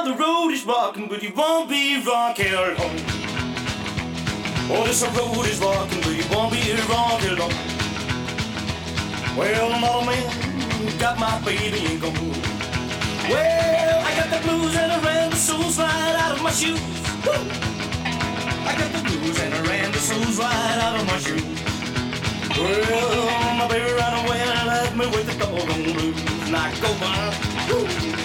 Well, the road is rocking, but you won't be rocking alone. Oh, this road is rocking, but you won't be rocking alone. Well, another man got my baby and gone. Well, I got the blues and I ran the soles right out of my shoes. Woo! I got the blues and I ran the soles right out of my shoes. Well, my baby ran away and left me with the doggone blues. And I go by. Woo!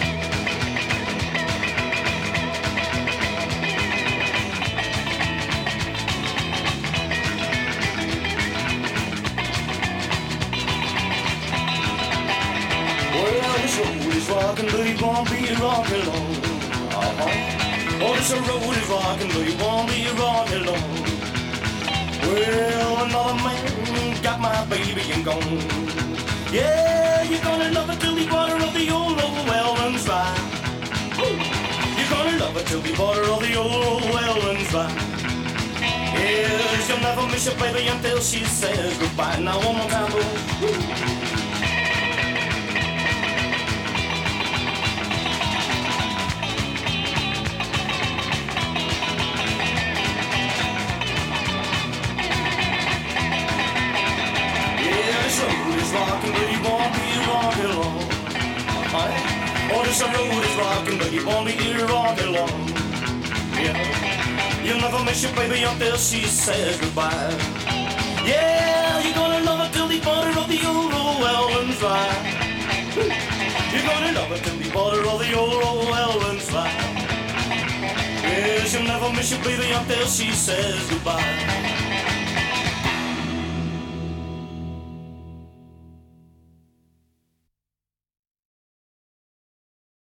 Rockin', but he won't be rockin' long. Oh, this road is rockin', but he won't be rockin' long. Well, another man got my baby and gone. Yeah, you're gonna love it till the water of the old well runs dry. You're gonna love it till the water of the old well runs dry. Yes, you'll never miss your baby until she says goodbye. Now one more time, boy. Rockin', but he won't be rockin' long. Oh, this road is rockin', but he won't be rockin' long. Yeah, you'll never miss your baby until she says goodbye. Yeah, you're gonna love her till the water of the old well runs dry. You're gonna love her till the water of the old well runs dry. Yes, you'll never miss your baby until she says goodbye.